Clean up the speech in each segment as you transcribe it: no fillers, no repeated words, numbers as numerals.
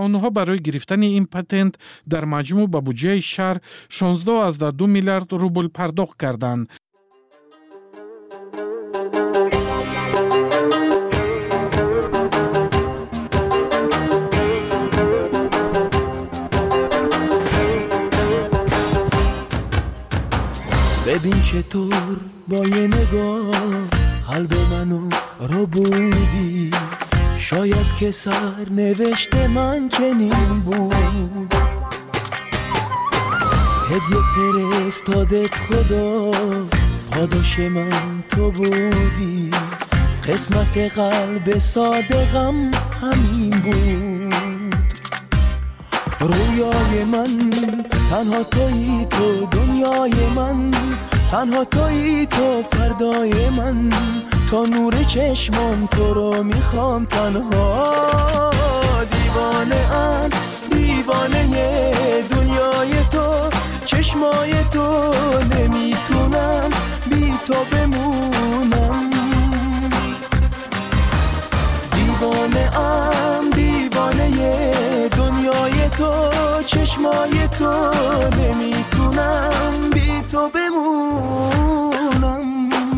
آنها برای گرفتن این پتنت در مجموع به بودجه شهر 16.2 میلیارد روبل پرداخت کردند. ببین چطور با یه نگاه قلب منو رو بودی، شاید که سرنوشت من چنین بود. هدیه فرستادت خدا، پاداش من تو بودی، قسمت قلب صادقم همین بود. رویای من تنها تویی، تو دنیای من تنها تویی، تو فردای من، تا نور چشمم تو رو میخوام تنها. دیوانه ام دیوانه دنیای تو، چشمای تو، نمیتونم بی تو بمونم. دیوانه ام دیوانه دنیای تو، چشمای تو، نمیتونم بی تو بمونم.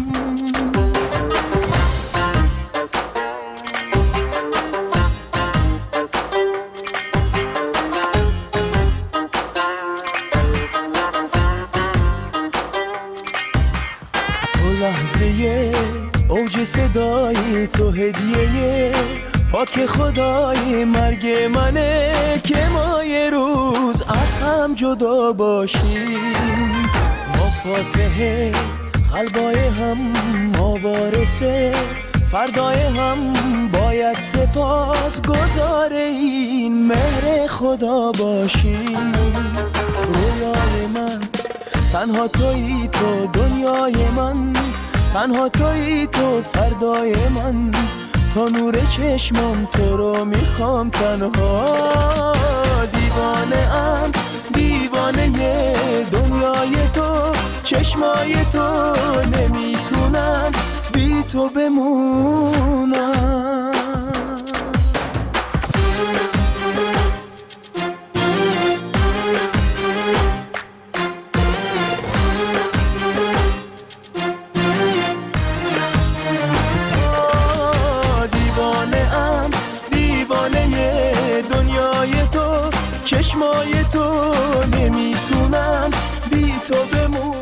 لحظه اوج صدای تو، هدیه پاک خدای مرگ منه که ما یه روز از هم جدا باشیم. ما فاتحه قلبای هم، ما وارثه فردای هم، باید سپاس گزار این مهر خدا باشیم. رویای من تنها تویی، تو دنیای من تنها تویی، تو فردای من، تا نور چشمم تو رو میخوام تنها. دیوانه ام دیوانه دنیای تو، چشمای تو، نمیتونم بی تو بمونم. چشمای تو، نمیتونم بی تو بمونم.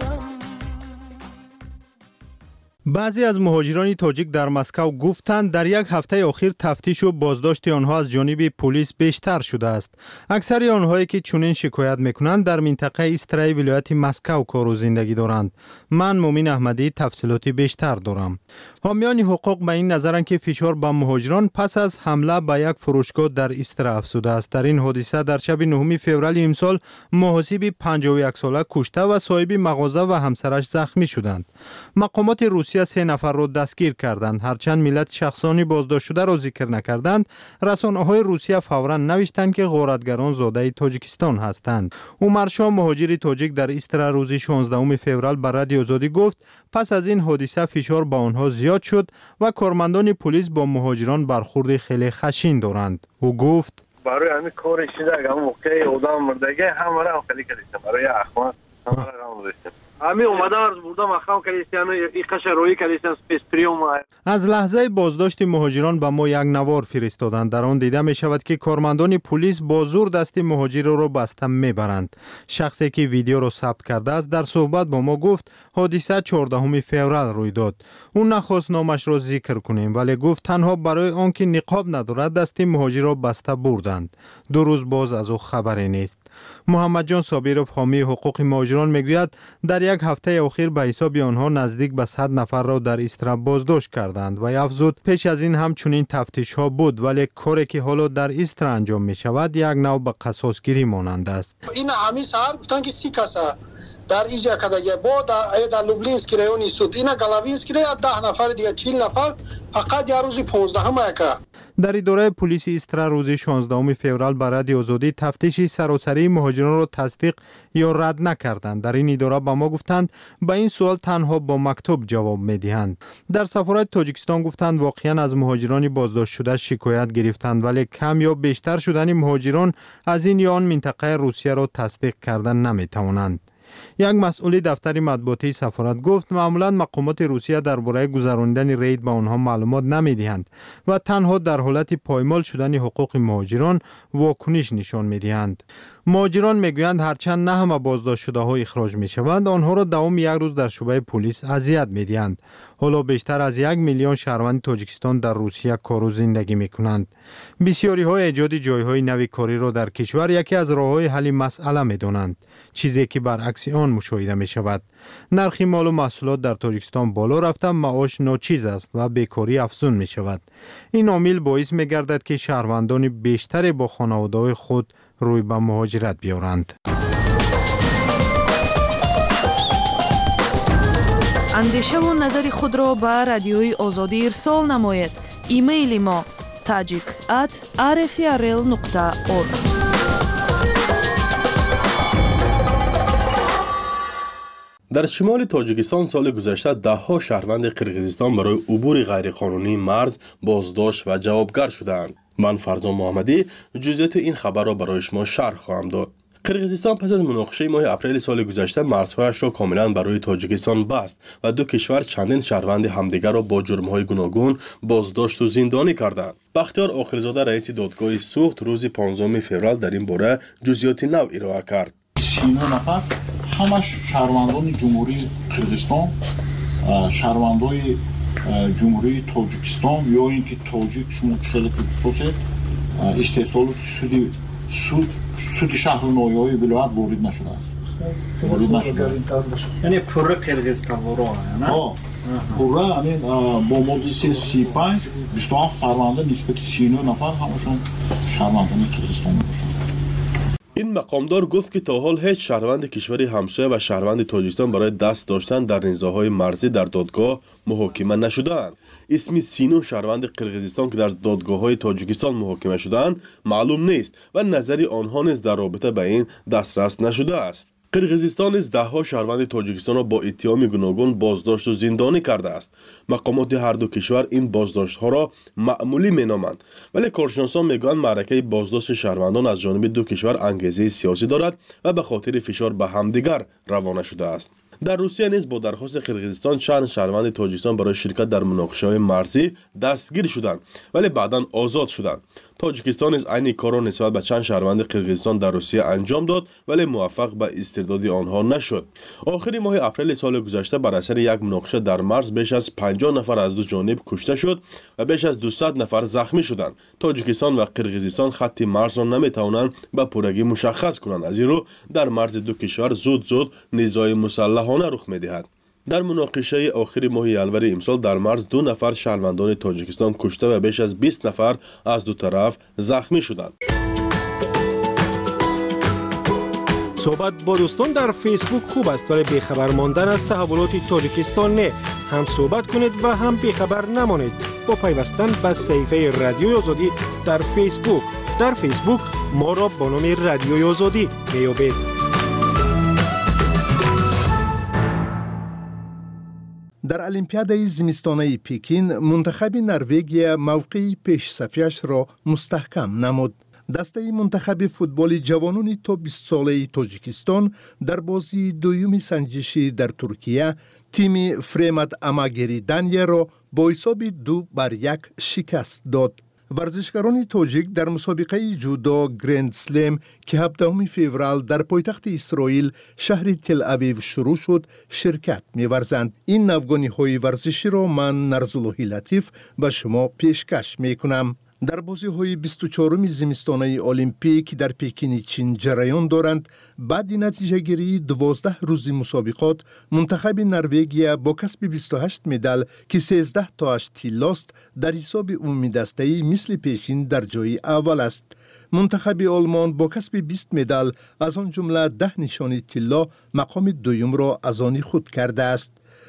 بعضی از مهاجران تاجیک در مسکو گفتند در یک هفته اخیر تفتیش و بازداشت آنها از جانب پلیس بیشتر شده است. اکثر آنهایی که چنین شکایت میکنند در منطقه ایسترای ولایت مسکو کار و زندگی دارند. من مومن احمدی تفصیلات بیشتر دارم. حامیان حقوق به این نظرند که فشار به مهاجران پس از حمله به یک فروشگاه در ایسترا افزوده است. در این حادثه در شب 9 فوریه امسال محاسب 51 ساله کشته و صاحب مغازه و همسرش زخمی شدند. مقامات روسیه 3 نفر را دستگیر کردند. هرچند ملت شخصانی بازداشت شده را ذکر نکردند، رسانه‌های روسیه فوراً نوشتند که غارتگران زاده تاجیکستان هستند. عمر شاه مهاجر تاجیک در ایسترا روز 16 فوریه بر رادیو آزادی گفت پس از این حادثه فشار با آنها زیاد شد و کارمندان پلیس با مهاجران برخورد خیلی خشن دارند. او گفت برای همین کارش شده اگه موقع آدم مردگی همه را خیلی کردیم، برای اخوان همه را گذاشتیم. همین اومدم از بردم اخوان کردیم، این قشر روی کردیم اسپریوم. از لحظه بازداشت مهاجران به ما یک نوار فرستادند. در آن دیده می شود که کارمندان پلیس با زور دست مهاجر را بسته میبرند. شخصی که ویدیو را ثبت کرده است در صحبت با ما گفت حادثه 14 فوریه روی داد. اون نخواست نامش را ذکر کنیم ولی گفت تنها برای آنکه نقاب ندارد دست مهاجر را بسته بردند. 2 روز باز از او خبری نیست. محمد جان صابیروف حامی حقوق مهاجران میگوید در یک هفته اخیر به حساب آنها نزدیک به 100 نفر را در ایسترا بازداشت کردند و افزود پیش از این هم چنین تفتیش ها بود ولی کاری که حالا در ایسترا انجام می شود یک نوع به قصاصگیری مانند است. این همین سال گفتن که 30 کس در اینجا کداگه با در لوبلینسکی رایونی سود اینا گلاوینسکی 10 نفر دیگه 40 نفر فقط یه روزی 15 که در اداره پلیس استرا روز 16 فوریه بر رادیو آزادی تفتیش سراسری مهاجران را تصدیق یا رد نکردند. در این اداره به ما گفتند به این سوال تنها با مکتوب جواب می‌دهند. در سفارت تاجیکستان گفتند واقعا از مهاجران بازداشت شده شکایت گرفتند، ولی کم یا بیشتر شدن مهاجران از این یا آن منطقه روسیه را تصدیق کردن نمی‌توانند. یک مسئول دفتر مطبوعاتی سفارت گفت معمولا مقامات روسیه درباره گذراندن رید به آنها معلومات نمی‌دهند و تنها در حالت پایمال شدن حقوق مهاجران واکنش نشان می‌دهند. مهاجران میگویند هرچند نه همه بازداشت شده ها اخراج می‌شوند، آنها را دوام یک روز در شعبه پلیس اذیت می‌دهند. حالا بیشتر از 1 میلیون شهروند تاجیکستان در روسیه کار و زندگی می‌کنند. بسیاری های ایجاد جای‌های نوی کاری را در کشور یکی از راه‌های حل مسئله می‌دانند، چیزی که برعکس آن مشاهده می‌شود. نرخ مال و محصولات در تاجیکستان بالا رفته، معاش ناچیز است و بیکاری افزون می‌شود. این عامل باعث می‌گردد که شهروندان بیشتر با خانواده‌های خود روی به مهاجرت بیارند. اندیشه و نظر خود را به رادیوی آزادی ارسال نمایید. ایمیل ما tajik@rfrl.org. در شمال تاجیکستان سال گذشته ده‌ها شهروند قرقیزستان برای عبور غیرقانونی مرز بازداشت و جوابگر شدند. من فرزان محمدی جزئیات این خبر را برای شما شرح خواهم داد. قرقیزستان پس از مناقشه ماه اپریل سال گذشته مرزهایش را کاملا برای تاجیکستان بست و دو کشور چندین شهروند همدیگر را با جرم‌های گوناگون بازداشت و زندانی کردند. بختیار آخرزاده رئیس دادگاه سوخت روز 15 فوریه در این باره جزئیات نو ارائه کرد. 39 نفر همش شهروندان جمهوری قرقیزستان، شهروندای جمهوری تاجیکستان یا اینکه تاجیک شما خیلی پروسه استحصالات سود شهر و ناحیه‌های ولایت وارد نشده است. یعنی پره قرقیزستان ورا نه؟ پره یعنی با ماده 35 27 شهرونده نسبت 39 نفر همشون شهروندان قرقیزستان میشن. این مقامدار گفت که تا حال هیچ شهروند کشور همسایه و شهروند تاجیکستان برای دست داشتن در نزاع‌های مرزی در دادگاه محاکمه نشده‌اند. اسم 39 شهروند قرقیزستان که در دادگاه‌های تاجیکستان محاکمه شده‌اند معلوم نیست و نظری آنها نیز در رابطه به این دسترس نشده است. قرقیزستان نیز ده‌ها شهروند تاجیکستان را با اتهام گوناگون بازداشت و زندانی کرده است. مقامات هر دو کشور این بازداشت‌ها را معمولی می‌نامند، ولی کارشناسان می‌گویند معرکه بازداشت شهروندان از جانب دو کشور انگیزه سیاسی دارد و به خاطر فشار به همدیگر روانه شده است. در روسیه نیز با درخواست قرقیزستان چند شهروند تاجیکستان برای شرکت در مناقشه‌های مرزی دستگیر شدند ولی بعداً آزاد شدند. تاجیکستان نیز عین کار را نسبت به چند شهروند قرقیزستان در روسیه انجام داد ولی موفق به استرداد آنها نشد. آخر ماه اپریل سال گذشته بر اثر یک مناقشه در مرز بیش از 50 نفر از دو جانب کشته شد و بیش از 200 نفر زخمی شدند. تاجیکستان و قرقیزستان خط مرز را نمی‌توانند به پورگی مشخص کنند، از این رو در مرز دو کشور زود نزاع مسلحانه رخ می‌دهد. در مناقشه آخر ماه ینور امسال در مرز 2 نفر شهروندان تاجیکستان کشته و بیش از 20 نفر از دو طرف زخمی شدند. صحبت با دوستان در فیسبوک خوب است ولی بیخبر ماندن از تحولات تاجیکستان نه. هم صحبت کنید و هم بیخبر نمانید با پیوستن به صفحه رادیوی آزادی در فیسبوک. در فیسبوک ما را با نام رادیوی آزادی میابید. در المپیادای زمستانه پکین منتخب نروژ موقع پیش صفیش را مستحکم نمود. دسته منتخب فوتبال جوانان تا 20 ساله تاجیکستان در بازی دوم سنجشی در ترکیه تیم فرمد اماگری دنیا را با حساب 2-1 شکست داد. ورزشکاران تاجیک در مسابقه جودو گرند سلم که 17 فوریه در پایتخت اسرائیل شهر تل اویو شروع شد شرکت می‌ورزند. این نوگانی‌های ورزشی را من نرزاللهی لطیف به شما پیشکش می‌کنم. در بازی‌های 24 زمستانه المپیک در پکین چین جریان دارند. بعد نتیجه گیری 12 روز مسابقات منتخب نروژ با کسب 28 مدال که 13 تاش طلاست در حساب عمومی دسته‌ای مثل پیشین در جای اول است. منتخب آلمان با کسب 20 مدال از آن جمله 10 نشان طلا مقام دوم را از آن خود کرده است.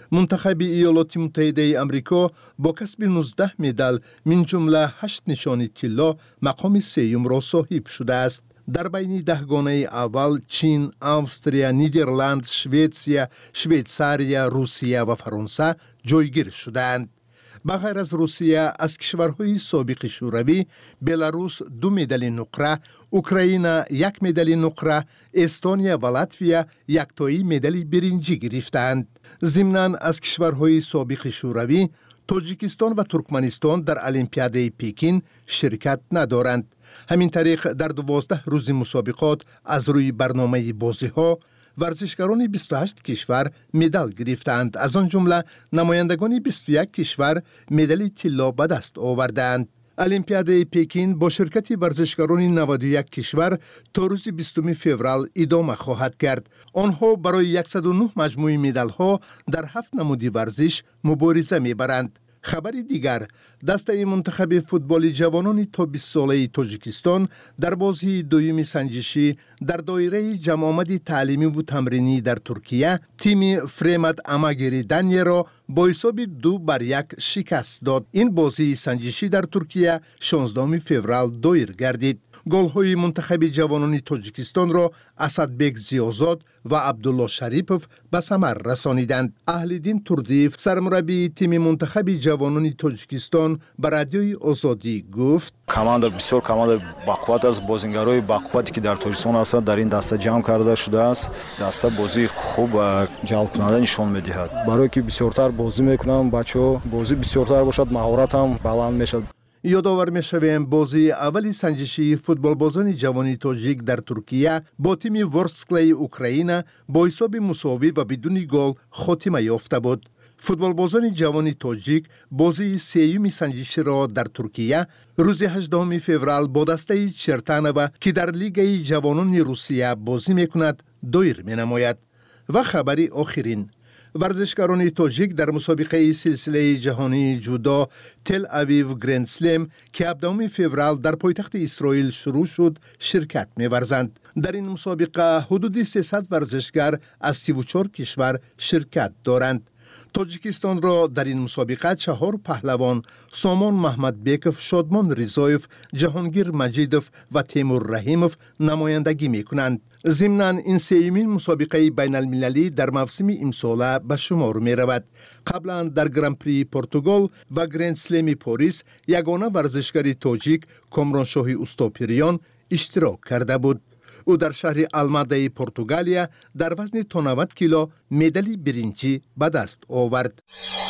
منتخب ایالات متحده آمریکا با کسب 19 مدال من جمله 8 نشان طلا مقام سوم را صاحب شده است. در بین 10 گانه اول چین، استرالیا، نیدرلند، شویتسیا، شویتزاریا، روسیه و فرانسه جایگیر شدند. بغیر از روسیه از کشورهای سابق شوروی بلاروس 2 مدال نقره، اوکراین 1 مدال نقره، استونیا و لاتویا یکتایی مدال برنجی گرفتند. ضمناً از کشورهای سابق شوروی تاجیکستان و ترکمنستان در المپیاد پکین شرکت ندارند. همین طریق در 12 روز مسابقات از روی برنامه بازی‌ها ورزشکاران 28 کشور مدال گرفتند. از آن جمله نمایندگان 21 کشور مدال طلا به دست آوردند. المپیاد پکین با شرکت ورزشکاران 91 کشور تا روز 20 فوریه ادامه خواهد کرد. آنها برای 109 مجموعه مدال‌ها در 7 نمود ورزش مبارزه می‌برند. خبر دیگر، دسته منتخب فوتبال جوانان تا 20 ساله تاجیکستان در بازی دوم سنجشی در دایره جمع آمد تعلیمی و تمرینی در ترکیه تیم فرمت اماگیری دنیه را با حساب 2-1 شکست داد. این بازی سنجشی در ترکیه 16 فوریه دایر گردید. گل‌های منتخب جوانان تاجیکستان را اسدبک زیازاد و عبدالله شریپوف به ثمر رسانیدند. اهل‌دین توردیف سرمربی تیم منتخب جوانان تاجیکستان به رادیوی آزادی گفت: команда بسیار команда бақувват است. بازیگرای бақуввати که در تاجیکستان هستند در این دسته جمع کرده شده است. دسته بازی خوب و جلب کننده نشان می‌دهد. برای که بسیارتر بازی می‌کنم بچه‌ها بازی بسیارتر باشد مهارت هم بلند میشد. یادآور می‌شویم بازی اولی سنجشی فوتبال بازان جوانی تاجیک در ترکیه با تیم ورسکلی اوکراین با حساب مساوی و بدون گل خاتمه یافته بود. فوتبال بازان جوانی تاجیک بازی سوم سنجشی را در ترکیه روز 18 فوریه با دسته چرتانوه که در لیگ جوانان روسیه بازی می‌کند دایر می‌نماید. و خبری آخرین، ورزشکاران تاجیک در مسابقه سلسله جهانی جودو تل اویو گرند سلم که 17 فوریه در پایتخت اسرائیل شروع شد شرکت می‌ورزند. در این مسابقه حدود 300 ورزشکار از 34 کشور شرکت دارند. تاجیکستان را در این مسابقه 4 پهلوان سامان محمد بیکوف، شادمان رضایف، جهانگیر مجیدوف و تیمور رحیموف نمایندگی می‌کنند. ضمناً این سومین مسابقه بین المللی در موسم امساله به شمار می رود. قبلا در گرانپری پرتغال و گرند سلم پاریس یگانه ورزشکار تاجیک کامرانشاه اوستاپیریان اشتراک کرده بود. او در شهر الماده پرتغالیا در وزن تا 90 کیلو مدال برنجی به دست آورد.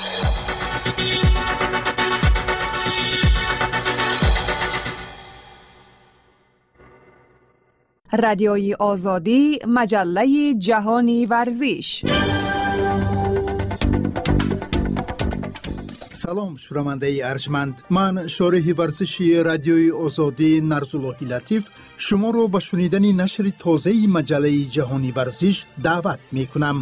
رادیوی آزادی، مجله جهانی ورزش. سلام شنونده ارجمند، من شارح ورزشی رادیوی آزادی نرزاللهی لطیف شما رو به شنیدن نشر تازه مجله جهانی ورزش دعوت می کنم.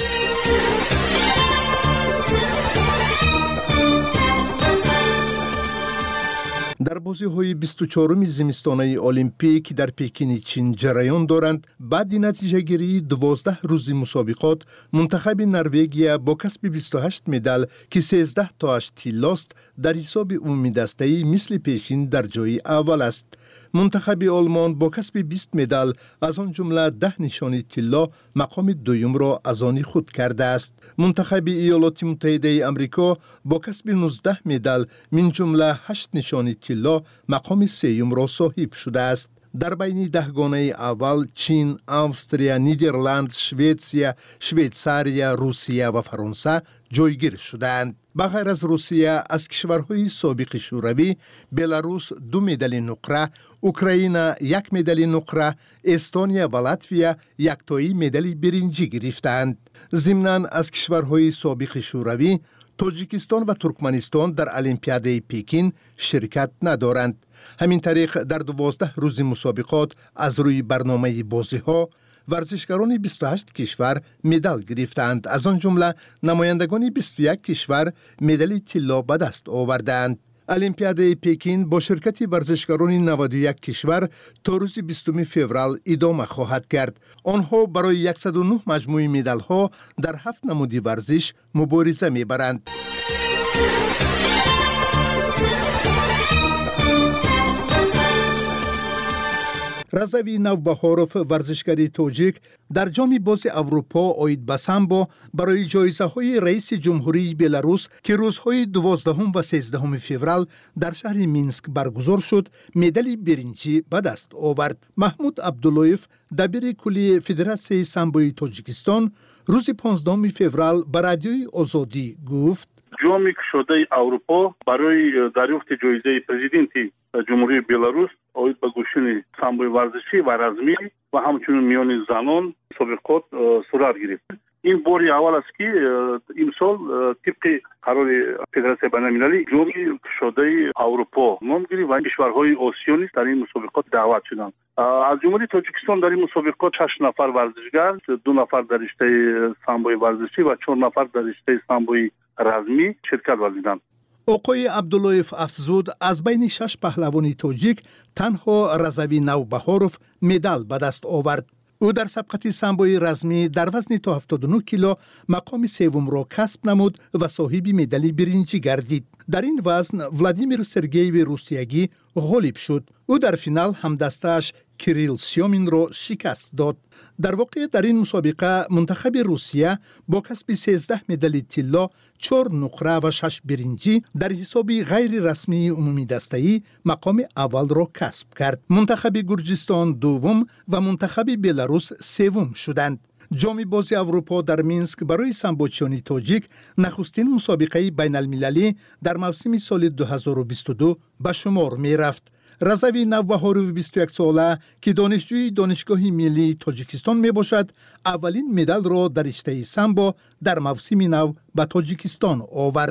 در بازی‌های 24 زمستانه المپیک در پکین چین جریان دارند. بعد نتیجه گیری 12 روز مسابقات منتخب نروژ با کسب 28 مدال که 13 تاش طلاست در حساب عمومی دسته‌ای مثل پیشین در جای اول است. منتخب آلمان با کسب 20 مدال از آن جمله 10 نشان طلا مقام دوم را از آن خود کرده است. منتخب ایالات متحده آمریکا با کسب 19 مدال من جمله 8 نشان طلا مقام سوم را صاحب شده است. در بین 10 گانه اول چین، استرالیا، نیدرلند، شویتسیا، شویتزاریا، روسیه و فرانسه جایگیر شدند. بغیر از روسیه از کشورهای سابق شوروی بلاروس 2 مدال نقره، اوکراین 1 مدال نقره، استونیا و لاتویا یکتایی مدال برنجی گرفتند. ضمناً از کشورهای سابق شوروی تاجیکستان و ترکمنستان در المپیاد پکین شرکت ندارند. همین طریق در 12 روز مسابقات از روی برنامه بازی‌ها ورزشکاران 28 کشور مدال گرفتند. از آن جمله نمایندگان 21 کشور مدال طلا به دست آوردند. المپیادای پکین با شرکت ورزشکاران 91 کشور تا روز 20 فوریه ادامه خواهد کرد. آنها برای 109 مجموعه مدال ها در 7 نمود ورزش مبارزه میبرند. رضوی نوبهاروف ورزشکاری توجیک در جام باز اروپا آید به سامبو برای جایزه های رئیس جمهوری بلاروس که روزهای 12 و 13 فوریه در شهر مینسک برگزار شد مدال برنجی به دست آورد. محمود عبداللهیف دبیر کلی فدراسیون سامبوی تاجیکستان روز 15 فوریه به رادیوی آزادی گفت جامی که شده اروپا برای دریافت جایزه پرزیدنتی جمهوری بلاروس آید به گوشین سامبوی ورزشی و رزمی و همچنین میان زنان مسابقات صورت گرفت. این باری اول است که این سال طبق قرار فدراسیون بین‌المللی جامی که شده اروپا نام گرفت و کشورهای آسیایی در این مسابقات دعوت شدند. از جمهوری تاجیکستان در این مسابقات 6 نفر ورزشگر، 2 نفر در رشته سامبوی ورزشی و 4 نفر در رشته سامبوی رزمی شرکت ورزیدند. آقای عبداللهیف افزود از بین 6 پهلوان تاجیک تنها رضوی نوبهاروف مدال به دست آورد. او در سبقت سامبوی رزمی در وزن تا 79 کیلو مقام سوم را کسب نمود و صاحب مدال برنجی گردید. در این وزن ولادیمیر سرگیوی روسیاگی غالب شد. او در فینال همدستش کریل سیومین را شکست داد. در واقع در این مسابقه منتخب روسیه با کسب 13 مدال طلا، 4 نقره و 6 برنجی در حساب غیر رسمی عمومی دسته‌ای مقام اول را کسب کرد. منتخب گرجستان دوم و منتخب بلاروس سوم شدند. جام باز اروپا در مینسک برای سامبوچیان تاجیک نخستین مسابقه بین المللی در موسم سال 2022 به شمار می رفت. رضوی نوبهاروف 21 ساله که دانشجوی دانشگاه ملی تاجیکستان می باشد اولین مدال را در رشته سامبو در موسم نو به تاجیکستان آورد.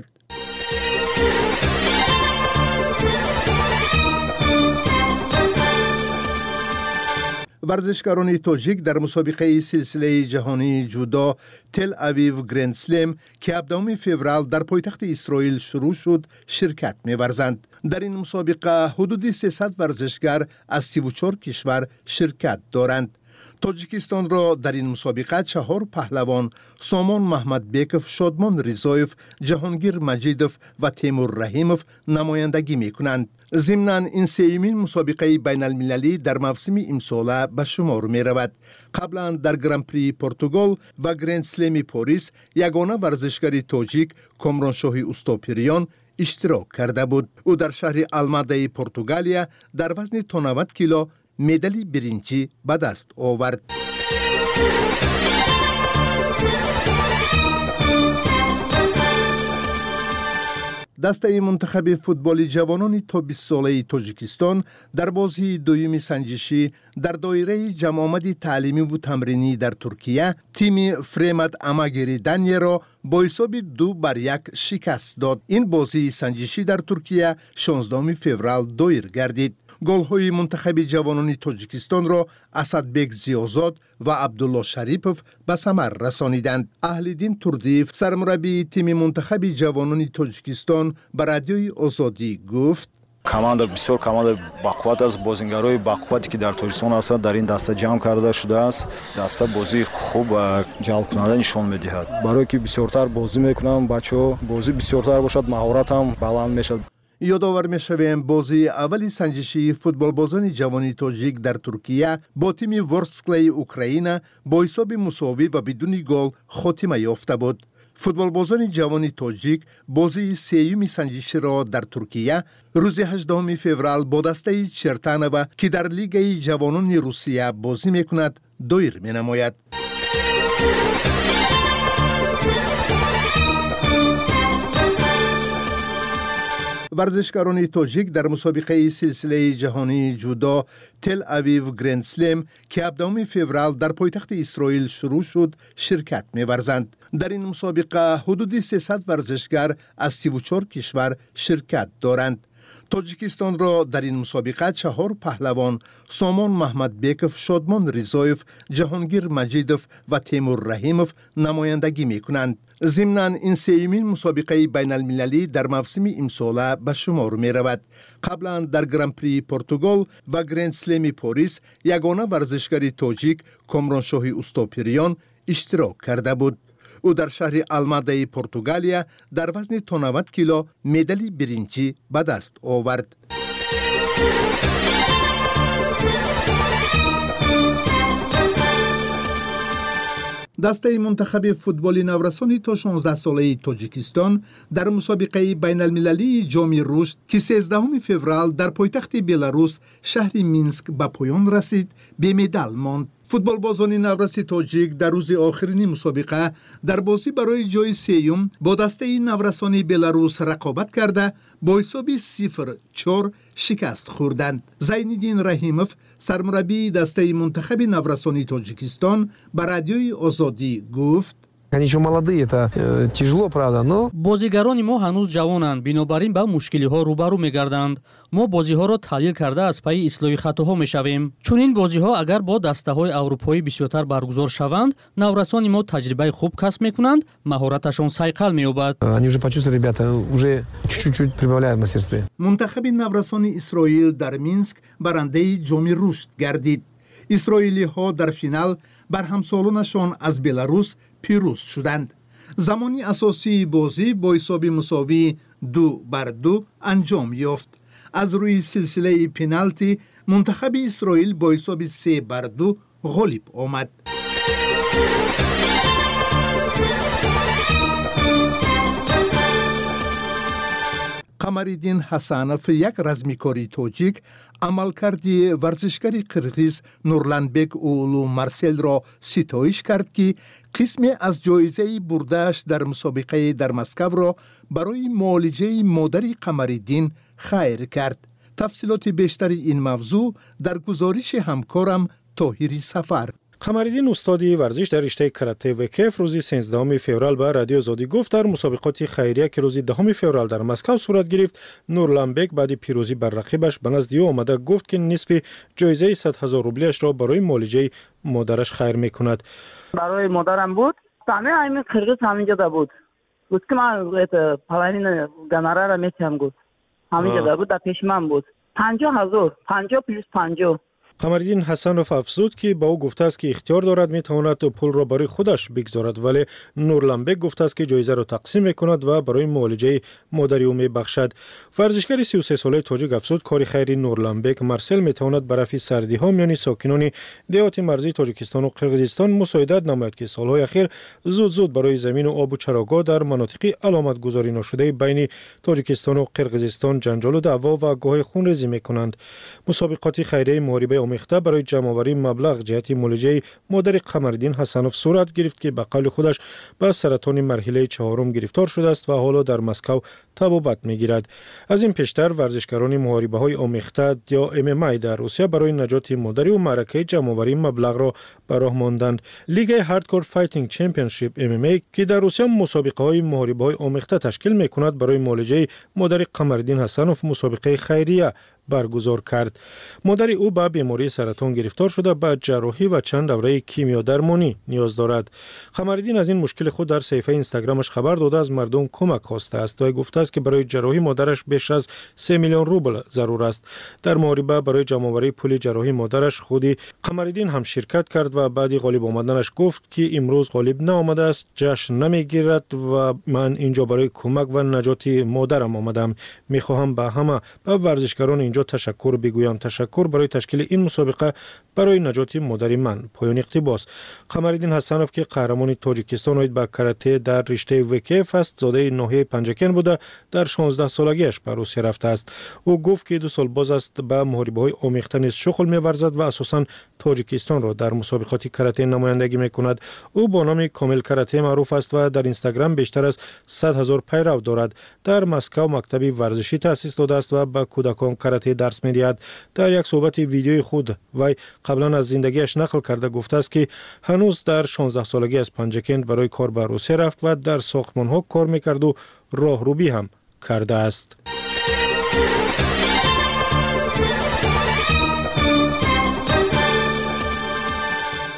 ورزشکاران تاجیک در مسابقه سلسله جهانی جودو تل اویو گرند سلم که 17 فوریه در پایتخت اسرائیل شروع شد شرکت می‌ورزند. در این مسابقه حدود 300 ورزشگر از 34 کشور شرکت دارند. تاجیکستان را در این مسابقه 4 پهلوان سامان محمد بیکوف، شادمان رضایف، جهانگیر مجیدوف و تیمور رحیموف نمایندگی می‌کنند. ضمناً این سومین مسابقه بین المللی در موسم امساله به شمار می رود. قبلا در گرانپری پرتغال و گرند سلم پاریس یگانه ورزشکار تاجیک کامرانشاه اوستاپیریان اشتراک کرده بود. او در شهر الماده پرتغالیا در وزن تا 90 کیلو مدال برنجی به دست آورد. دسته منتخب فوتبال جوانان تا 20 ساله تاجیکستان در بازی دوم سنجشی در دایره جمع آمد تعلیمی و تمرینی در ترکیه تیم فریمد اماگیری دنیه را با حساب 2-1 شکست داد. این بازی سنجشی در ترکیه 16 فوریه دایر گردید. گل‌های منتخب جوانان تاجیکستان را اسدبک زیازاد و عبدالله شریپوف به ثمر رسانیدند. اهل‌دین توردیف سرمربی تیم منتخب جوانان تاجیکستان به رادیوی آزادی گفت команда بسیار команда бақувват аст. бозингарои бақуввате ки дар тоҷикистон ҳастанд дар ин даста ҷамъ карда шудааст. даста бозии хуб ва ҷалбкунанда нишон медиҳад. барое ки бисёртар бозӣ мекунанд бачаҳо бозӣ бисёртар бошад, маҳорат ҳам баланд мешавад. یادآور می‌شویم بازی اولی سنجشی فوتبالبازان جوانی تاجیک در ترکیه با تیم ورسکلی اوکراین با حساب مساوی و بدون گل خاتمه یافته بود. فوتبالبازان جوانی تاجیک بازی سوم سنجشی را در ترکیه روز 18 فوریه با دسته چرتانوو که در لیگ جوانان روسیه بازی می‌کند دایر می‌نماید. ورزشکاران تاجیک در مسابقه سلسله جهانی جودو تل اویو گرند سلم که 17 فوریه در پایتخت اسرائیل شروع شد شرکت می‌ورزند. در این مسابقه حدود 300 ورزشگر از 34 کشور شرکت دارند. تاجیکستان را در این مسابقه 4 پهلوان سامان محمد بیکف، شادمان رضایف، جهانگیر مجیدوف و تیمور رحیموف نمایندگی میکنند. ضمناً این سیمین مسابقه بین المللی در موسم امساله به شمار می رود. قبلا در گرانپری پرتغال و گرند اسلم پاریس یگانه ورزشکار تاجیک کامرانشاه اوستاپیریان اشتراک کرده بود. او در شهر الماده پرتغالیا در وزن تا 90 کیلو مدال برنجی به دست آورد. دسته منتخب فوتبال نورسانی تا 16 ساله تاجیکستان در مسابقه بین المللی جام رشد که 13 فوریه در پایتخت بلاروس شهر مینسک به پایان رسید به مدال ماند. فوتبال بازان نورسی تاجیک در روز آخرین مسابقه در بازی برای جای سیوم با دسته نورسانی بلاروس رقابت کرده با حساب 0-4 شکست خوردند. زینالدین رحیموف سرمربی دسته منتخب نورسانی تاجیکستان به رادیوی آزادی گفت: Они еще молодые, это тяжело, правда, но... бозигарони мо ҳанӯз ҷавонанд, бинобар ин ба мушкилиҳо рӯбарӯ мегарданд. мо бозиҳоро таҳлил карда аз пайи ислоҳи хатоҳо мешавем. Чунин бозиҳо агар бо дастаҳои аврупоӣ бисёртар баргузор шаванд, наврасони мо таҷрибаи хуб касб мекунанд, маҳораташон сайқал меёбад. Они уже почувствовали, ребята, уже чуть-чуть прибавляют в мастерстве. Мунтахаби наврасони Исроил дар Минск барандаи ҷоми рушд гардид. исроилиҳо дар финал бар ҳамсолонашон аз Беларус پیروز شدند. زمانی اساسی بازی با حساب مساوی 2-2 انجام یافت. از روی سلسله پنالتی منتخب اسرائیل با حساب 3-2 غالب آمد. قمرالدین حسنوف یک رزمیکاری تاجیک عملکردی ورزشکاری قرغیز نورلانبک اولو مارسل را ستایش کرد که قسمی از جایزه برده‌اش در مسابقه در مسکو را برای معالجه مادر قمرالدین خیر کرد. تفصیلات بیشتر این موضوع در گزارش همکارم طاهری سفر. قمرالدین استادی ورزش در رشته کاراته و کیف روز 13 فوریه به رادیو آزادی گفت در مسابقات خیریه که روز 10 فوریه در مسکو صورت گرفت، نورلانبک بعد پیروزی بر رقیبش به نزد او آمده گفت که نصف جایزه 100,000 روبلیش را برای معالجه مادرش خیر میکند. برای مادرم بود، همه همین قرغیز همینجا بود که من پلانین گناره را میتونم گفت همینجا بود، در پیش من بود 50,000 50 پلیس 50. قمرالدین حسنوف افزود که با او گفته است که اختیار دارد میتواند پول را برای خودش بگذارد، ولی نورلانبک گفته است که جایزه را تقسیم میکند و برای معالجه مادر او میبخشد. ورزشکار 33 ساله تاجیک افزود کار خیری نورلانبک مارسل میتواند بر رفع سردی ها میان ساکنان دهات مرزی تاجیکستان و قرغیزستان مساعدت نماید که سالهای اخیر زود برای زمین و آب و چراگاه در مناطق علامت گذاری نشده بین تاجیکستان و قرغیزستان جنجال و دعوا و گاه خونریزی میکنند. مسابقات خیریه محاربه آمیخته برای جمع‌آوری مبلغ جهت معالجه مادر قمرالدین حسنوف صورت گرفت که به قول خودش به سرطان مرحله 4 گرفتار شده است و حالا در مسکو طبابت میگیرد. از این پیشتر ورزشکاران محاربه‌های آمیخته یا MMA در روسیه برای نجات مادر او معرکه جمع‌آوری مبلغ را به راه ماندند. لیگ هاردکور فایتینگ چمپیونشیپ MMA که در روسیه مسابقه‌های محاربه‌های آمیخته تشکیل می‌کند برای معالجه مادر قمرالدین حسنوف مسابقه خیریه برگزار کرد. مادر او به بیماری سرطان گرفتار شده، به جراحی و چند دوره کیمیا درمانی نیاز دارد. قمرالدین از این مشکل خود در صفحه اینستاگرامش خبر داده از مردم کمک خواسته است و گفته است که برای جراحی مادرش بیش از 3 میلیون روبل ضرور است. در محاربه برای جمع‌آوری پول جراحی مادرش خودی قمرالدین هم شرکت کرد و بعد غالب آمدنش گفت که امروز غالب نآمده است، جشن نمیگیرد و من اینجا برای کمک و نجات مادرم آمدم. میخواهم به همه ورزشکاران اینجا تشکر بگویم. تشکر برای تشکیل این مسابقه برای نجات مادر من. پایان اقتباس. قمرالدین حسنوف که قهرمان تاجیکستان بود به کاراته در رشته وکیف است، زاده ناحیه پنجکن بوده، در 16 سالگیش به روسیه رفته است. او گفت که 2 سال باز است به محاربه‌های آمیخته نیز شغل می‌ورزد و اساساً تاجیکستان را در مسابقات کاراته نمایندگی می‌کند. او با نام کامل کاراته معروف است و در اینستاگرام بیشتر از 100,000 پیرو دارد. در مسکو مکتبی ورزشی تأسیس داده است و به کودکان کاراته درس می‌دهد. در یک صحبت ویدیوی خود وی قبلا از زندگیش نقل کرده گفته است که هنوز در 16 سالگی از پنجکند برای کار به روسیه رفت و در ساختمان‌ها کار می‌کرد و راهروبی هم کرده است.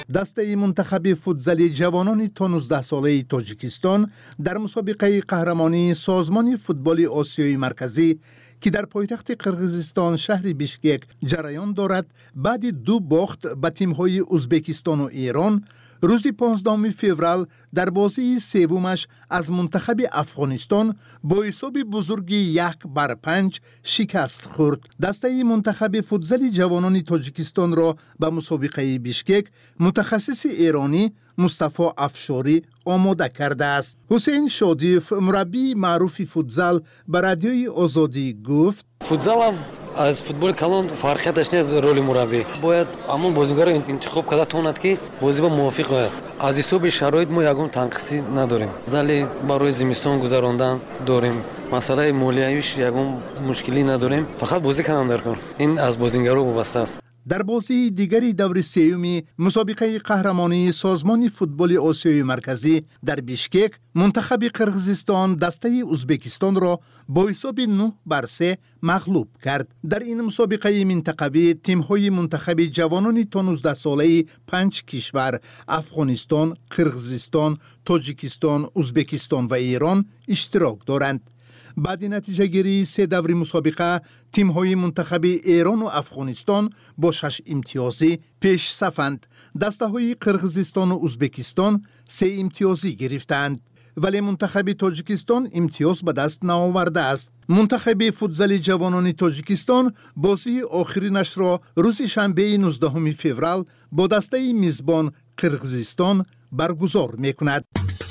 دسته منتخب فوتزال جوانان تا 19 ساله تاجیکستان در مسابقه قهرمانی سازمان فوتبال آسیای مرکزی که در پایتخت قرقیزستان شهر بیشکک جریان دارد، بعد 2 باخت به تیم‌های ازبکستان و ایران، روز 15 فوریه در بازی سومش از منتخب افغانستان با حساب بزرگی 1-5 شکست خورد. دسته منتخب فوتزال جوانان تاجیکستان را به مسابقه بیشکک متخصص ایرانی مصطفی افشاری آماده کرده است. حسین شادیف، مربی معروف فوتزال، به رادیوی آزادی گفت: فوتزال از فوتبال کلان فرقیتش نیست. رول مربی باید همون بازیگر را انتخاب کرده تواند که بازی با موافق باید. از حساب شرایط ما یگان تنقیصی نداریم. زلی برای زمستان گذراندن داریم. مسئله مالیویش یگان مشکلی نداریم. فقط بازی کنن در کار. این از بازیگرا وابسته است. در بازی دیگری دور سوم مسابقه قهرمانی سازمان فوتبال آسیای مرکزی در بیشکک، منتخب قرقیزستان دسته ازبکستان را با حساب 9-3 مغلوب کرد. در این مسابقه منطقوی تیم‌های منتخب جوانان تا 19 ساله 5 کشور افغانستان، قرقیزستان، تاجیکستان، ازبکستان و ایران اشتراک دارند. بعد نتیجه گیری 3 دور مسابقه، تیم‌های منتخب ایران و افغانستان با 6 امتیازی پیش صفند. دسته‌های قرقیزستان و ازبکستان 3 امتیازی گرفتند، ولی منتخب تاجیکستان امتیاز به دست نآورده است. منتخب فوتزال جوانان تاجیکستان بازی آخرینش را روز شنبه 19 فوریه با دسته میزبان قرقیزستان برگزار می‌کند.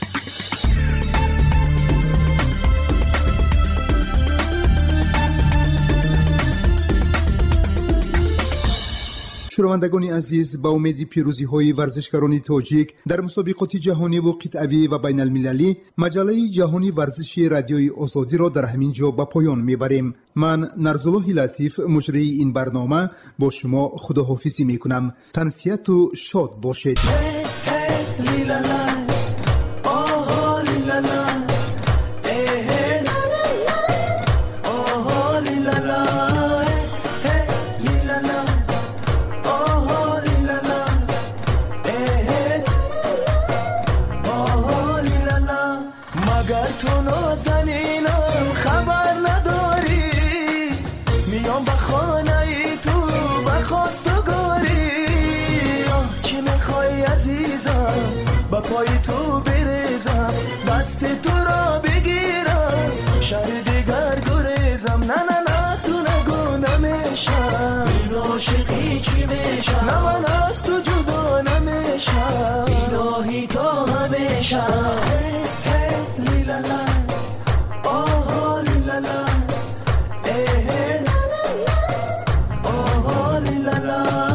شنوندگان عزیز، با امید پیروزی های ورزشکاران تاجیک در مسابقات جهانی و قطعی و بین المللی، مجله جهانی ورزشی رادیوی آزادی را در همین جا به پایان میبریم. من نرزالله لطیف، مجری این برنامه، با شما خداحافظی میکنم. تنسیت و شاد باشید. با پای تو بریزم، دست تو را بگیرم، شهر دیگر گریزم. نه نه نه تو نگو نمیشم، این عاشقی چی میشم؟ نه من از تو جدا نمیشم، الهی تا همیشم. هی لیلالا، آها لیلالا، هی آها لیلالا.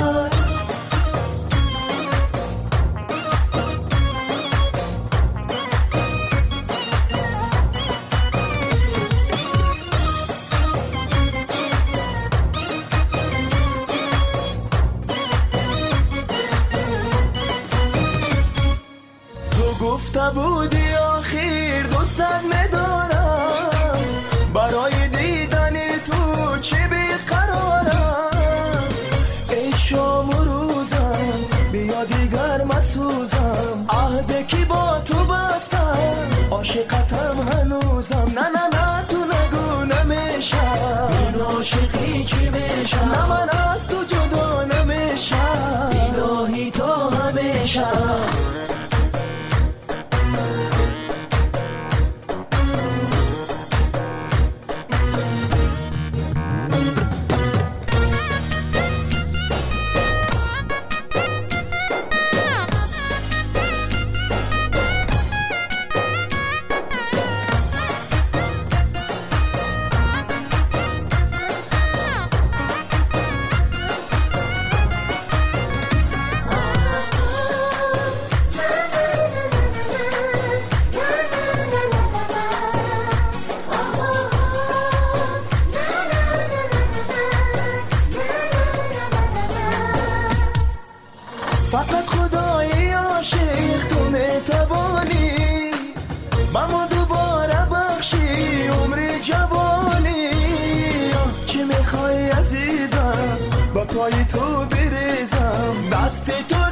گفته بودی آخر دوستت میدارم، برای دیدن تو چی بیقرارم. ای شام و روزم بیا دیگر مسوزم، عهد کی با تو بستم، عاشقتم هنوزم. نه نه نه تو نگو نمیشم، این عاشقی چی میشم؟ نه من از تو جدا نمیشم، الهی تا همیشم. فقط خدای عاشق تو میتوانی، با ما دوباره بخشی عمر جوانی. چی میخوای عزیزم، با پای تو بریزم، دست تو